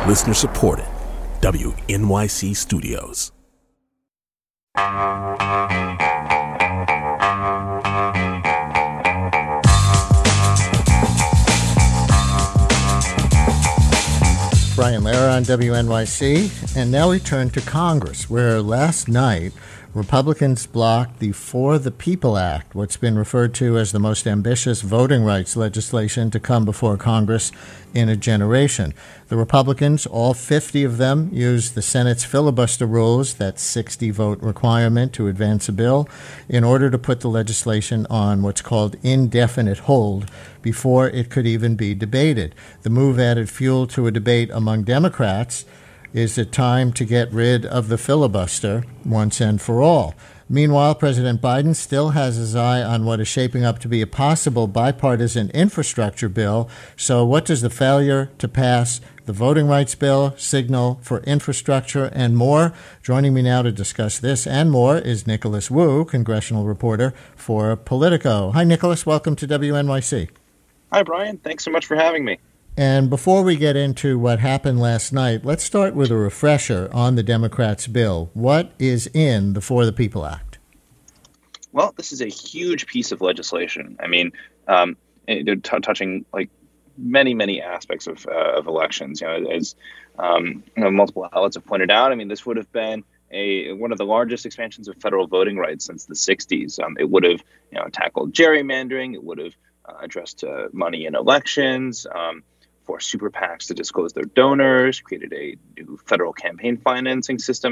Listener supported. WNYC Studios. Brian Lehrer on WNYC, and now we turn to Congress, where last night Republicans blocked the For the People Act, what's been referred to as the most ambitious voting rights legislation to come before Congress in a generation. The Republicans, all 50 of them, used the Senate's filibuster rules, that 60-vote requirement to advance a bill, in order to put the legislation on what's called indefinite hold before it could even be debated. The move added fuel to a debate among Democrats. Is it time to get rid of the filibuster once and for all? Meanwhile, President Biden still has his eye on what is shaping up to be a possible bipartisan infrastructure bill. So what does the failure to pass the voting rights bill signal for infrastructure and more? Joining me now to discuss this and more is Nicholas Wu, congressional reporter for Politico. Hi, Nicholas. Welcome to WNYC. Hi, Brian. Thanks so much for having me. And before we get into what happened last night, let's start with a refresher on the Democrats' bill. What is in the For the People Act? Well, this is a huge piece of legislation. I mean, they're touching like many aspects of elections. As multiple outlets have pointed out, I mean, this would have been one of the largest expansions of federal voting rights since the 60s. It would have tackled gerrymandering. It would have addressed money in elections. For super PACs to disclose their donors, created a new federal campaign financing system.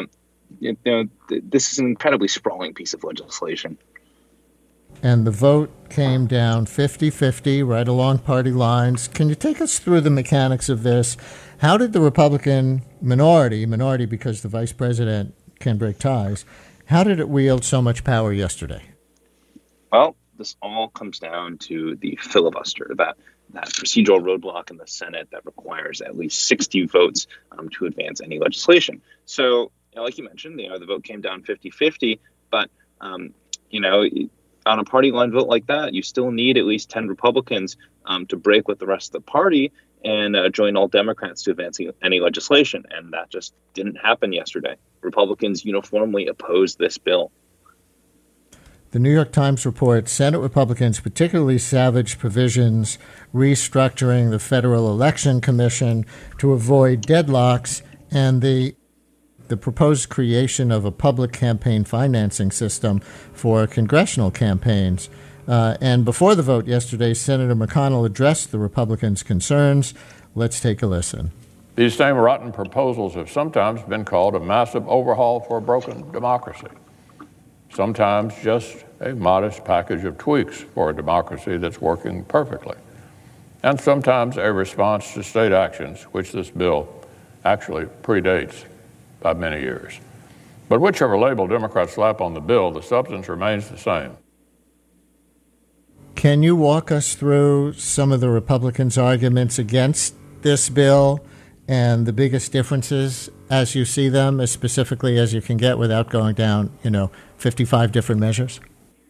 This is an incredibly sprawling piece of legislation. And the vote came down 50-50, right along party lines. Can you take us through the mechanics of this? How did the Republican minority because the vice president can break ties, how did it wield so much power yesterday? Well, this all comes down to the filibuster, that procedural roadblock in the Senate that requires at least 60 votes to advance any legislation. So, like you mentioned, the vote came down 50-50, but, on a party line vote like that, you still need at least 10 Republicans to break with the rest of the party and join all Democrats to advance any legislation. And that just didn't happen yesterday. Republicans uniformly opposed this bill. The New York Times reports Senate Republicans particularly savaged provisions restructuring the Federal Election Commission to avoid deadlocks and the proposed creation of a public campaign financing system for congressional campaigns. And before the vote yesterday, Senator McConnell addressed the Republicans' concerns. Let's take a listen. These same rotten proposals have sometimes been called a massive overhaul for a broken democracy. Sometimes just a modest package of tweaks for a democracy that's working perfectly. And sometimes a response to state actions, which this bill actually predates by many years. But whichever label Democrats slap on the bill, the substance remains the same. Can you walk us through some of the Republicans' arguments against this bill and the biggest differences as you see them, as specifically as you can get without going down, 55 different measures?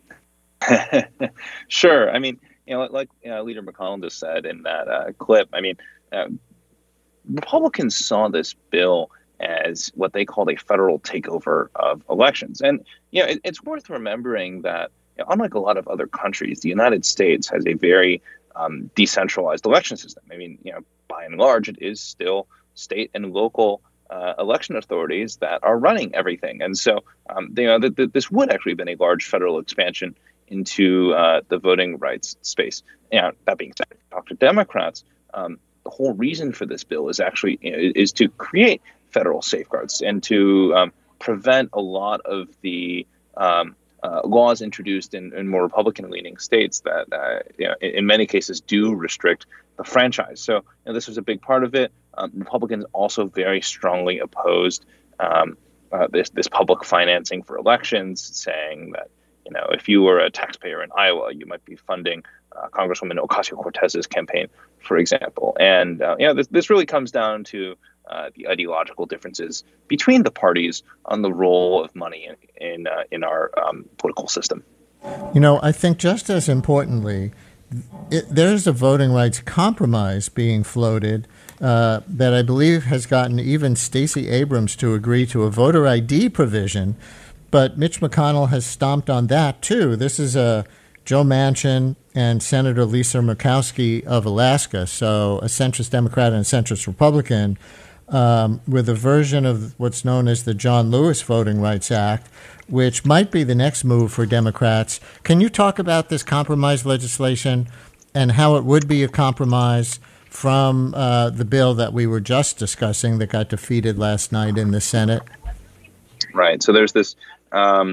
Sure. I mean, like Leader McConnell just said in that clip, I mean, Republicans saw this bill as what they called a federal takeover of elections. And, it's worth remembering that unlike a lot of other countries, the United States has a very decentralized election system. I mean, by and large, it is still state and local election authorities that are running everything. And so, this would actually have been a large federal expansion into the voting rights space. That being said, talk to Democrats, the whole reason for this bill is actually is to create federal safeguards and to prevent a lot of the laws introduced in more Republican-leaning states that, in many cases, do restrict the franchise. So this was a big part of it. Republicans also very strongly opposed this public financing for elections, saying that if you were a taxpayer in Iowa, you might be funding Congresswoman Ocasio-Cortez's campaign, for example. And this really comes down to the ideological differences between the parties on the role of money in our political system. I think just as importantly, there's a voting rights compromise being floated that I believe has gotten even Stacey Abrams to agree to a voter ID provision. But Mitch McConnell has stomped on that, too. This is Joe Manchin and Senator Lisa Murkowski of Alaska, so a centrist Democrat and a centrist Republican, with a version of what's known as the John Lewis Voting Rights Act, which might be the next move for Democrats. Can you talk about this compromise legislation and how it would be a compromise from the bill that we were just discussing that got defeated last night in the Senate? Right. So there's this, the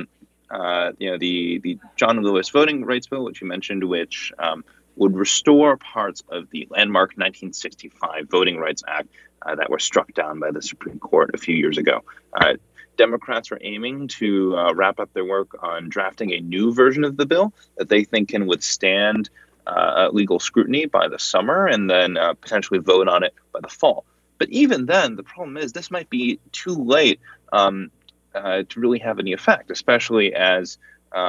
John Lewis Voting Rights Bill, which you mentioned, which would restore parts of the landmark 1965 Voting Rights Act that were struck down by the Supreme Court a few years ago. Democrats are aiming to wrap up their work on drafting a new version of the bill that they think can withstand legal scrutiny by the summer and then potentially vote on it by the fall. But even then, the problem is this might be too late to really have any effect, especially as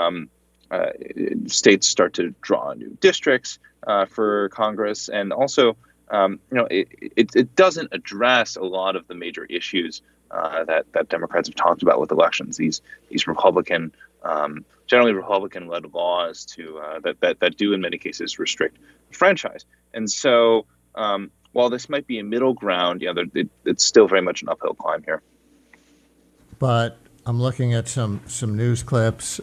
states start to draw new districts for Congress. And also, it doesn't address a lot of the major issues that Democrats have talked about with elections. These Republican, generally Republican-led laws that do in many cases restrict the franchise. And so, while this might be a middle ground, it's still very much an uphill climb here. But I'm looking at some news clips.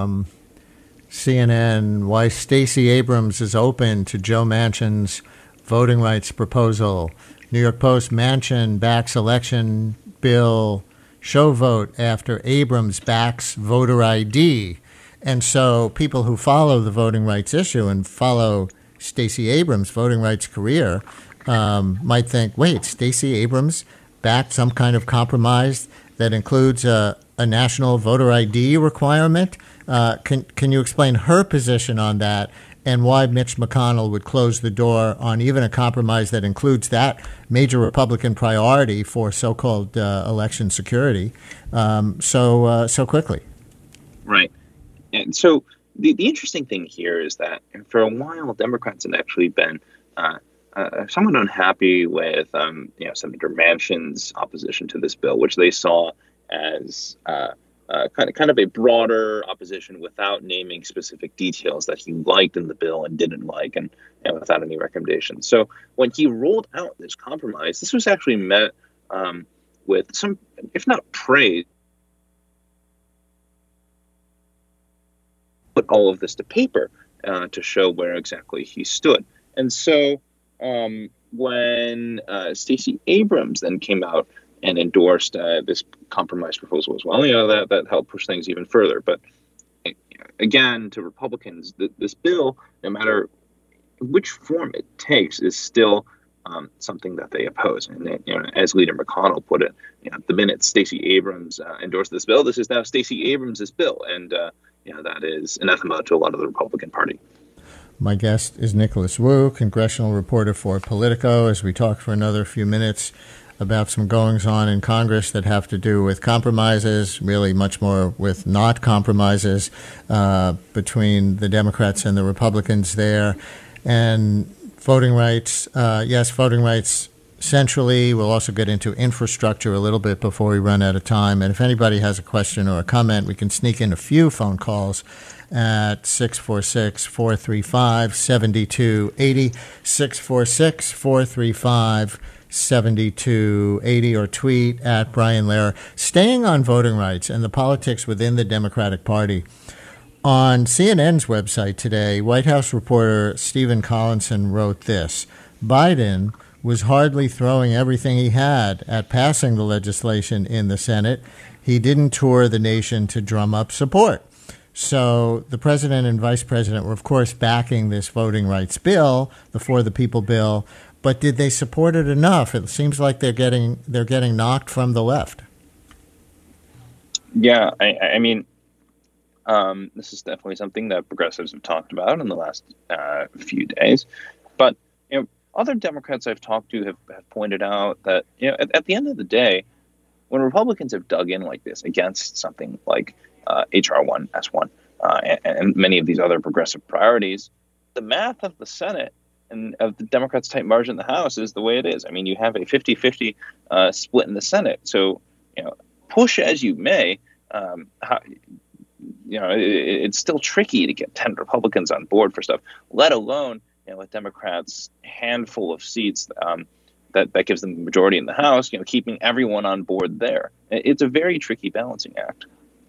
CNN, why Stacey Abrams is open to Joe Manchin's voting rights proposal. New York Post, Manchin backs election bill show vote after Abrams backs voter ID. And so people who follow the voting rights issue and follow Stacey Abrams' voting rights career might think, wait, Stacey Abrams backed some kind of compromise that includes a national voter ID requirement. Can you explain her position on that and why Mitch McConnell would close the door on even a compromise that includes that major Republican priority for so-called election security so quickly? Right. And so the interesting thing here is that for a while, Democrats have actually been somewhat unhappy with Senator Manchin's opposition to this bill, which they saw as kind of a broader opposition without naming specific details that he liked in the bill and didn't like, and without any recommendations. So when he rolled out this compromise, this was actually met with some, if not praise, put all of this to paper to show where exactly he stood. And so when Stacey Abrams then came out and endorsed this compromise proposal as well, that helped push things even further. But again, to Republicans, this bill, no matter which form it takes, is still something that they oppose. And as Leader McConnell put it, the minute Stacey Abrams endorsed this bill, this is now Stacey Abrams' bill, and that is anathema to a lot of the Republican Party. My guest is Nicholas Wu, congressional reporter for Politico, as we talk for another few minutes about some goings-on in Congress that have to do with compromises, really much more with not compromises between the Democrats and the Republicans there. And voting rights, yes, voting rights centrally. We'll also get into infrastructure a little bit before we run out of time. And if anybody has a question or a comment, we can sneak in a few phone calls at 646-435-7280, 646-435-7280, or tweet at Brian Lehrer. Staying on voting rights and the politics within the Democratic Party, on CNN's website today, White House reporter Stephen Collinson wrote this: Biden was hardly throwing everything he had at passing the legislation in the Senate. He didn't tour the nation to drum up support. So the president and vice president were, of course, backing this voting rights bill, the For the People bill, but did they support it enough? It seems like they're getting knocked from the left. Yeah, I mean, this is definitely something that progressives have talked about in the last few days. But other Democrats I've talked to have pointed out that at the end of the day, when Republicans have dug in like this against something like H.R. 1S1 and many of these other progressive priorities, the math of the Senate and of the Democrats' tight margin in the House is the way it is. I mean, you have a 50-50 split in the Senate. So, push as you may, it's still tricky to get 10 Republicans on board for stuff, let alone, with Democrats' handful of seats that gives them the majority in the House, keeping everyone on board there. It's a very tricky balancing act.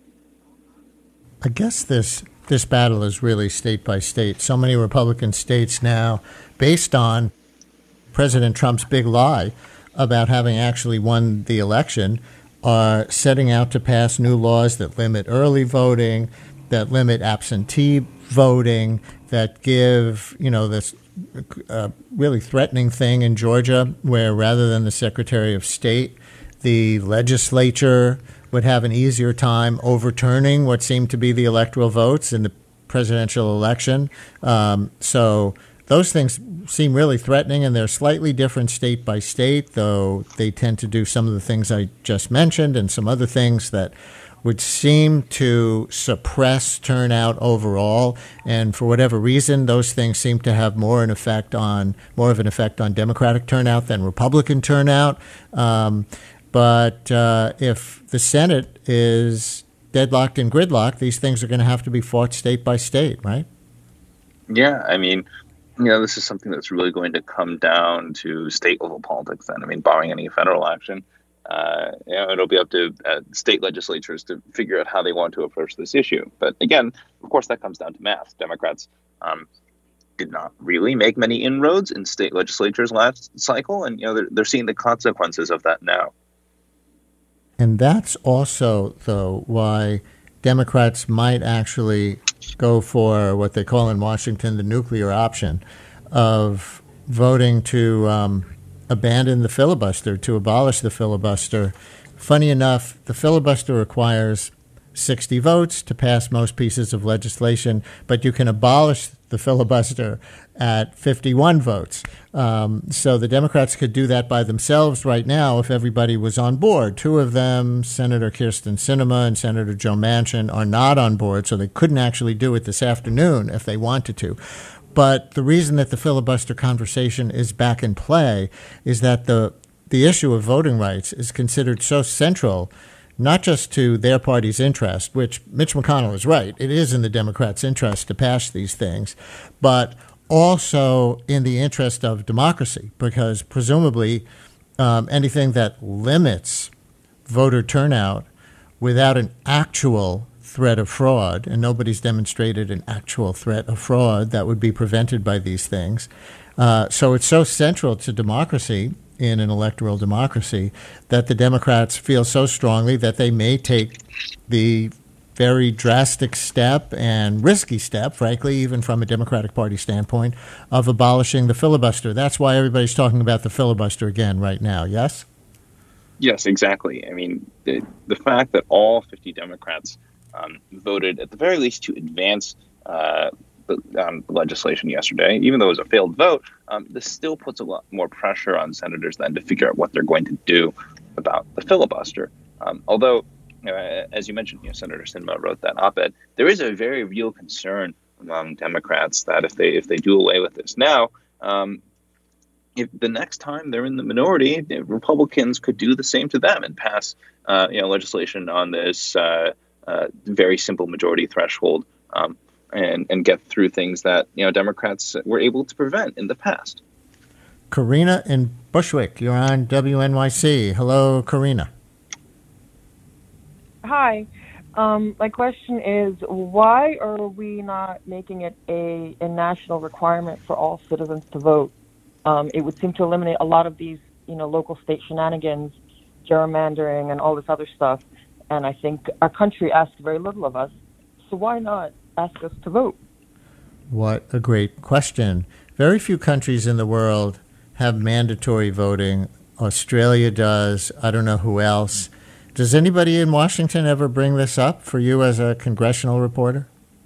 I guess this battle is really state by state. So many Republican states now, based on President Trump's big lie about having actually won the election, are setting out to pass new laws that limit early voting, that limit absentee voting, that give, this really threatening thing in Georgia where rather than the Secretary of State, the legislature would have an easier time overturning what seemed to be the electoral votes in the presidential election. So those things seem really threatening, and they're slightly different state by state, though they tend to do some of the things I just mentioned and some other things that would seem to suppress turnout overall. And for whatever reason, those things seem to have more of an effect on Democratic turnout than Republican turnout. But if the Senate is deadlocked and gridlocked, these things are going to have to be fought state by state, right? Yeah, I mean, this is something that's really going to come down to state level politics then. I mean, barring any federal action, it'll be up to state legislatures to figure out how they want to approach this issue. But again, of course, that comes down to math. Democrats did not really make many inroads in state legislatures last cycle, and they're seeing the consequences of that now. And that's also, though, why Democrats might actually go for what they call in Washington the nuclear option of voting to abandon the filibuster, to abolish the filibuster. Funny enough, the filibuster requires 60 votes to pass most pieces of legislation, but you can abolish the filibuster at 51 votes. So the Democrats could do that by themselves right now if everybody was on board. Two of them, Senator Kyrsten Sinema and Senator Joe Manchin, are not on board, so they couldn't actually do it this afternoon if they wanted to. But the reason that the filibuster conversation is back in play is that the issue of voting rights is considered so central, not just to their party's interest, which Mitch McConnell is right, it is in the Democrats' interest to pass these things, but also in the interest of democracy, because presumably anything that limits voter turnout without an actual threat of fraud, and nobody's demonstrated an actual threat of fraud that would be prevented by these things. So it's so central to democracy in an electoral democracy that the Democrats feel so strongly that they may take the very drastic step and risky step, frankly, even from a Democratic Party standpoint, of abolishing the filibuster. That's why everybody's talking about the filibuster again right now, yes? Yes, exactly. I mean, the fact that all 50 Democrats voted, at the very least, to advance the legislation yesterday, even though it was a failed vote, this still puts a lot more pressure on senators then to figure out what they're going to do about the filibuster. Although, as you mentioned, Senator Sinema wrote that op-ed, there is a very real concern among Democrats that if they do away with this now, if the next time they're in the minority, Republicans could do the same to them and pass legislation on this very simple majority threshold and get through things that Democrats were able to prevent in the past. Karina in Bushwick, you're on WNYC. Hello, Karina. Hi. My question is, why are we not making it a national requirement for all citizens to vote? It would seem to eliminate a lot of these, local state shenanigans, gerrymandering, and all this other stuff. And I think our country asks very little of us. So why not ask us to vote? What a great question. Very few countries in the world have mandatory voting. Australia does. I don't know who else. Does anybody in Washington ever bring this up for you as a congressional reporter?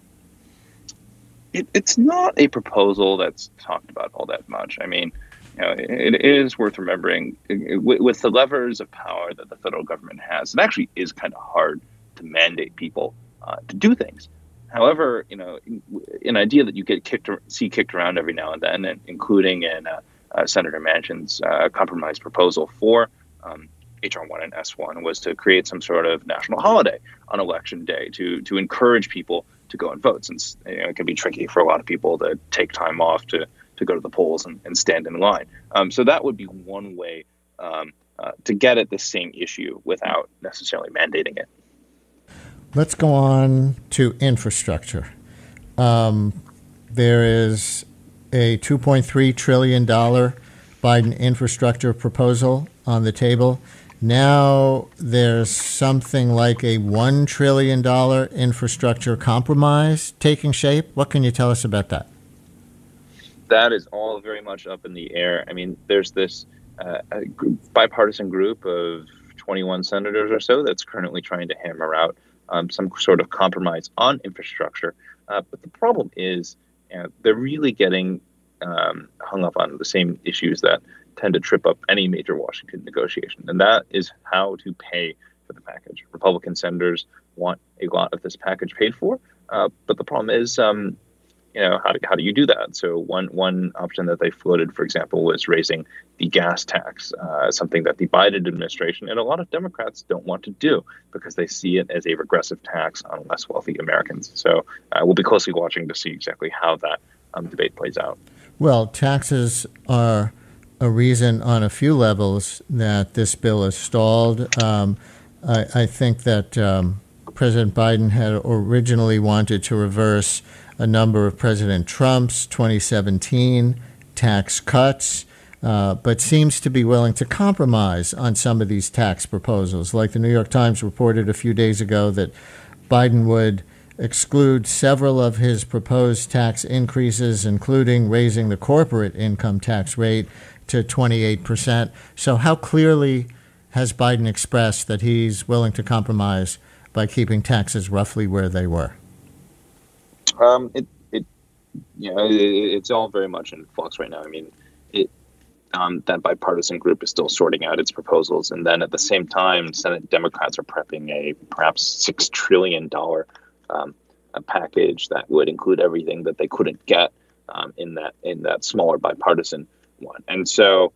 It's not a proposal that's talked about all that much. I mean, it is worth remembering with the levers of power that the federal government has, it actually is kind of hard to mandate people to do things. However, an idea that you get kicked around every now and then, including in Senator Manchin's compromise proposal for HR1 and S1, was to create some sort of national holiday on election day to encourage people to go and vote, since it can be tricky for a lot of people to take time off to go to the polls and stand in line. So that would be one way to get at the same issue without necessarily mandating it. Let's go on to infrastructure. There is a $2.3 trillion Biden infrastructure proposal on the table. Now there's something like a $1 trillion infrastructure compromise taking shape. What can you tell us about that? That is all very much up in the air. I mean, there's this bipartisan group of 21 senators or so that's currently trying to hammer out some sort of compromise on infrastructure. But the problem is they're really getting hung up on the same issues that tend to trip up any major Washington negotiation, and that is how to pay for the package. Republican senators want a lot of this package paid for, but the problem is, how do you do that? So one option that they floated, for example, was raising the gas tax, something that the Biden administration and a lot of Democrats don't want to do because they see it as a regressive tax on less wealthy Americans. So we'll be closely watching to see exactly how that debate plays out. Well, taxes are a reason on a few levels that this bill is stalled. I think that President Biden had originally wanted to reverse a number of President Trump's 2017 tax cuts, but seems to be willing to compromise on some of these tax proposals. Like the New York Times reported a few days ago that Biden would exclude several of his proposed tax increases, including raising the corporate income tax rate to 28%. So how clearly has Biden expressed that he's willing to compromise by keeping taxes roughly where they were? It's all very much in flux right now. I mean, that bipartisan group is still sorting out its proposals, and then at the same time, Senate Democrats are prepping a perhaps $6 trillion a package that would include everything that they couldn't get in that smaller bipartisan one. And so,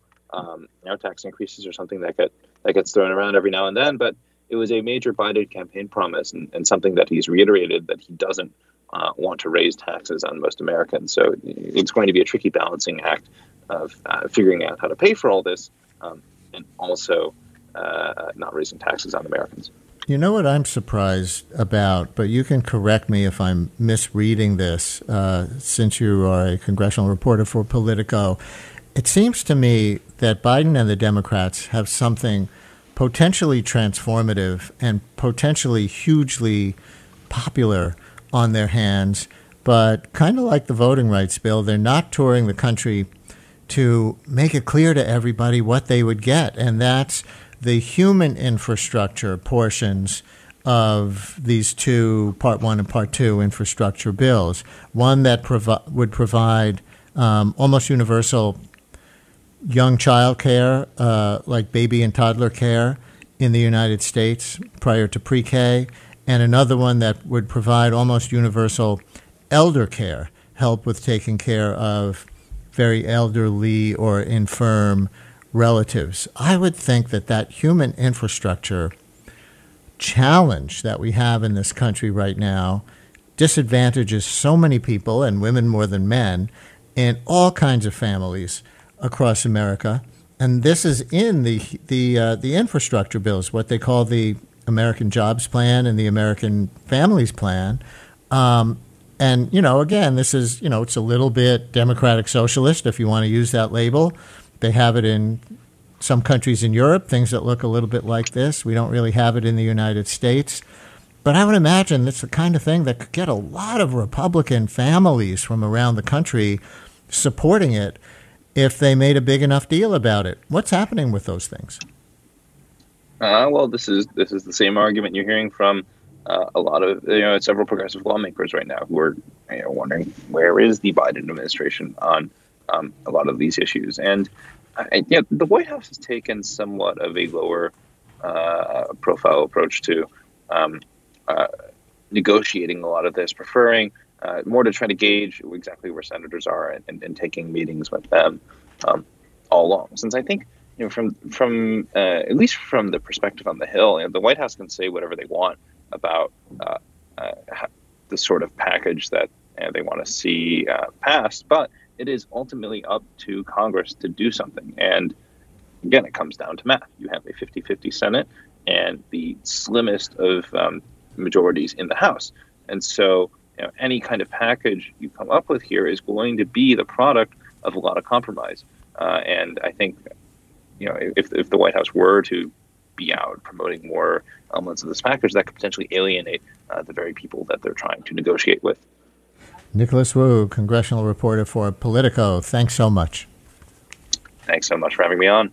tax increases are something that gets thrown around every now and then, but it was a major Biden campaign promise and something that he's reiterated, that he doesn't want to raise taxes on most Americans. So it's going to be a tricky balancing act of figuring out how to pay for all this and also not raising taxes on Americans. You know what I'm surprised about, but you can correct me if I'm misreading this, since you are a congressional reporter for Politico. It seems to me that Biden and the Democrats have something potentially transformative and potentially hugely popular on their hands, but kind of like the voting rights bill, they're not touring the country to make it clear to everybody what they would get, and that's the human infrastructure portions of these two Part 1 and Part 2 infrastructure bills. One that would provide almost universal young child care, like baby and toddler care in the United States prior to pre-K, and another one that would provide almost universal elder care, help with taking care of very elderly or infirm relatives. I would think that human infrastructure challenge that we have in this country right now disadvantages so many people, and women more than men, in all kinds of families across America. And this is in the infrastructure bills, what they call the American Jobs Plan and the American Families Plan. And, again, this is, it's a little bit democratic socialist, if you want to use that label. They have it in some countries in Europe, things that look a little bit like this. We don't really have it in the United States. But I would imagine it's the kind of thing that could get a lot of Republican families from around the country supporting it if they made a big enough deal about it. What's happening with those things? Well, this is the same argument you're hearing from a lot of several progressive lawmakers right now who are wondering, where is the Biden administration on a lot of these issues. And the White House has taken somewhat of a lower profile approach to negotiating a lot of this, preferring more to try to gauge exactly where senators are and taking meetings with them all along. Since I think, from at least from the perspective on the Hill, the White House can say whatever they want about the sort of package that they want to see passed, but it is ultimately up to Congress to do something. And again, it comes down to math. You have a 50-50 Senate and the slimmest of majorities in the House. And so any kind of package you come up with here is going to be the product of a lot of compromise. And I think, if the White House were to be out promoting more elements of this package, that could potentially alienate the very people that they're trying to negotiate with. Nicholas Wu, congressional reporter for Politico. Thanks so much. Thanks so much for having me on.